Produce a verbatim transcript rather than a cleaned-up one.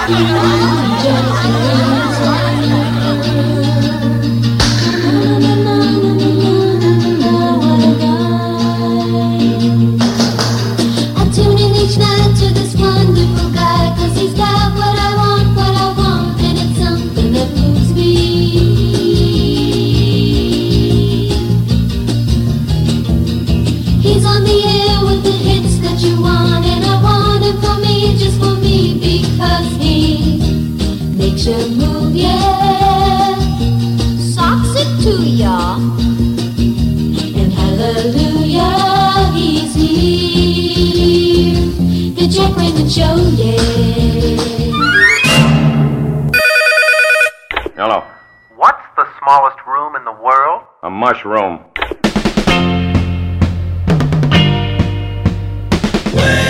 Hello. What's the smallest room in the world? A mushroom. Well,